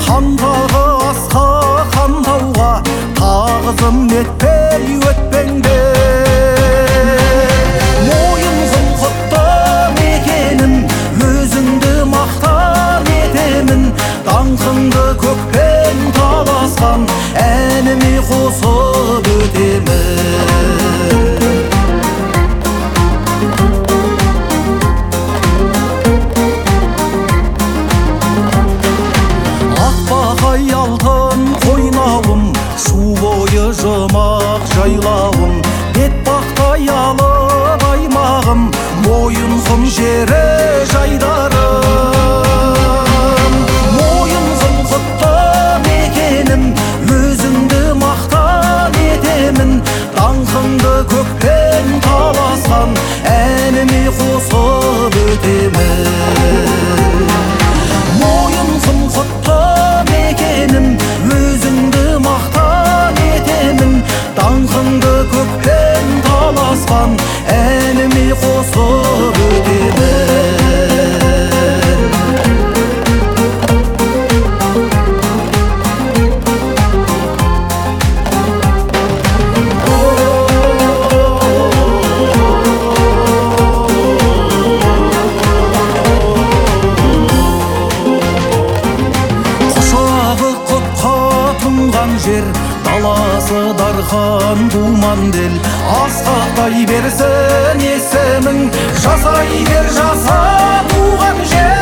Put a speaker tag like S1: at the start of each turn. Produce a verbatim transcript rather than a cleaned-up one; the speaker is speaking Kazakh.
S1: хандағы асқа хандауға тағзым етпей өтпеңдер. Мойынсың құтты мекенім, өзіңді мақтан етемін. Даңқыңды көкпен таласқан әніме қосып өтемін. Ақбақай алтын қойнауым, шу бойы жұмақ жайлауым, бетпақтай алып аймағым, мойынсың жері жайдарым. Мойынсың құтты мекенім, өзіңді мақтан етемін. Даңқыңды көкпен таласқан әніме қосып өтемін. Мойынсың құтты мекенім, өзіңді мақтан етемін. Даңқыңды көкпен таласқан әніме қосып өтемін. Жер даласы дархан думан дел, асқақтай берсін есімің, жасай бер жаса туған жер.